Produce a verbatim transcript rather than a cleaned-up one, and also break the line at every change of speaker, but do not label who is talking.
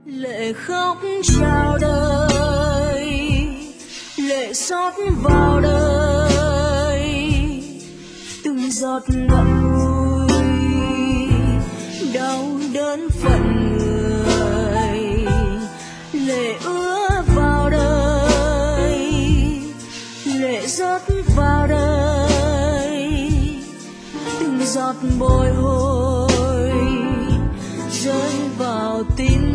Lệ khóc chào đời, lệ xót vào đời, từng giọt ngậm ngùi đau đớn phận người. Lệ ứa vào đời, lệ rớt vào đời, từng giọt bồi hồi rơi vào tim